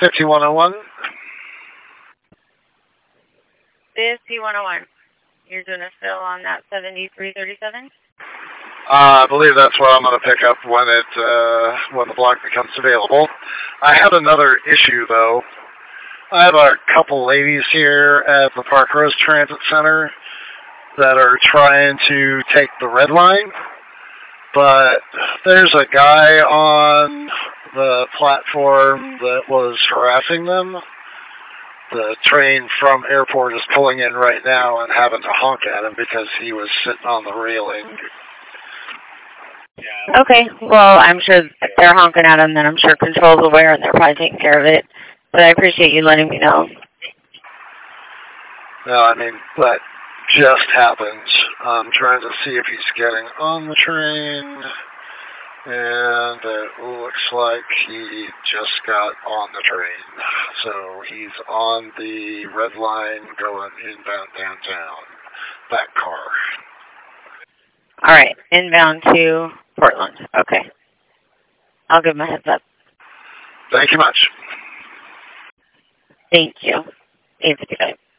5101. 5101. You're doing a fill on that 7337? I believe that's what I'm going to pick up when the block becomes available. I have another issue, though. I have a couple ladies here at the Park Rose Transit Center that are trying to take the red line, but there's a guy on the platform that was harassing them. The train from airport is pulling in right now and having to honk at him because he was sitting on the railing. Okay, well, I'm sure if they're honking at him, then I'm sure Control's aware and they're probably taking care of it. But I appreciate you letting me know. No, I mean, that just happened. I'm trying to see if he's getting on the train, and it looks like he just got on the train. So he's on the red line going inbound downtown. That car. All right, inbound to Portland. Okay. I'll give him a heads up. Thank you much. Thank you. 8:55.